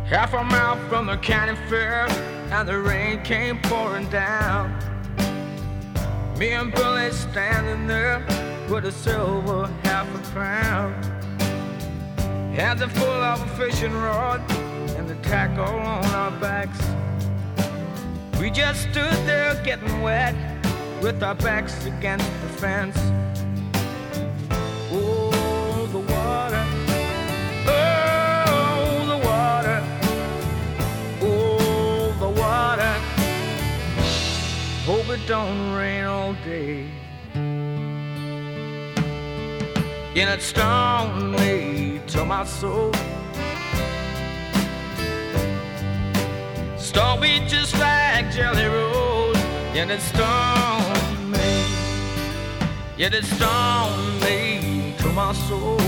Half a mile from the county fair, and the rain came pouring down. Me and Billy standing there with a silver half a crown. Hands are full of a fishing rod and the tackle on our backs. We just stood there getting wet with our backs against the fence. Oh, the water. Oh, the water. Oh, the water. Hope it don't rain all day. And it stung me to my soul. Stung me just like Jelly Roll. And it stung me. Yet it stung me to my soul.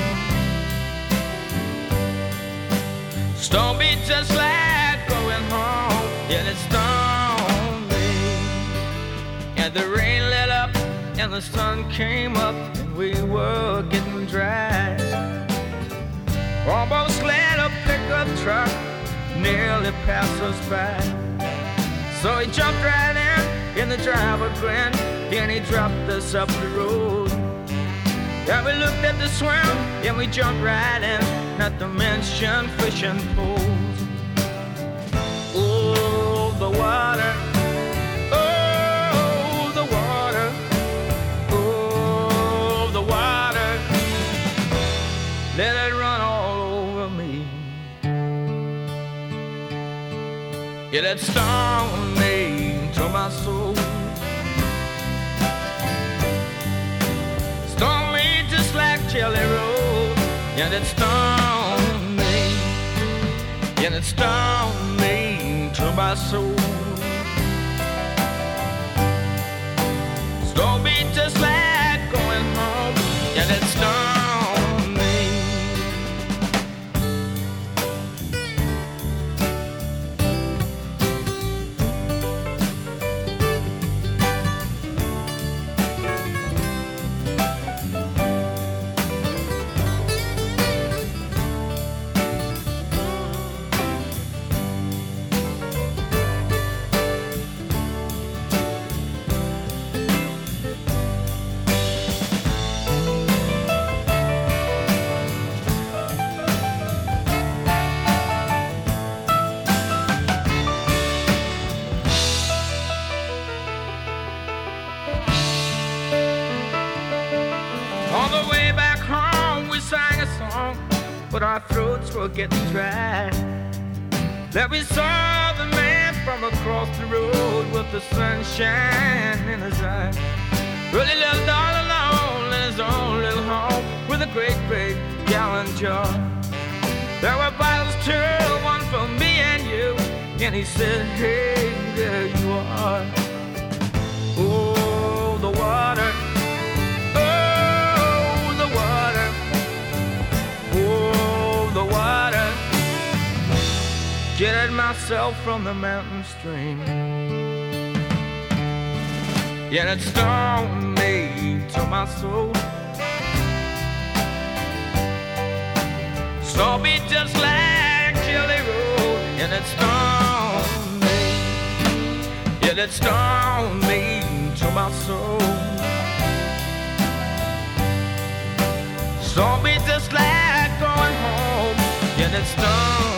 Stung me just like going home. Yet it stung me. And the rain let up and the sun came up, and we were getting dry. Almost let a pickup truck nearly pass us by. So he jumped right in the driver grinned, and he dropped us up the road. Yeah, we looked at the swim, and we jumped right in, not to mention fishing poles. Oh, the water. Oh, the water. Oh, the water. Let it run all over me. Yeah, that stung me to my soul. Stung me just like Jelly Roll. Yeah, that stung me. Yeah, that stung me to my soul. Stung me just like going home. Yeah, that stung me. On the way back home, we sang a song, but our throats were getting dry. That we saw the man from across the road with the sunshine in his eyes. Really lived all alone in his own little home with a great big gallon jar. There were bottles too, one for me and you. And he said, hey, there you are. Oh, the water. Jetted myself from the mountain stream. Yet it stung me to my soul. Stung me just like Jelly Roll. And it stung me. Yet it stung me to my soul. Stung me just like going home. Yet it stung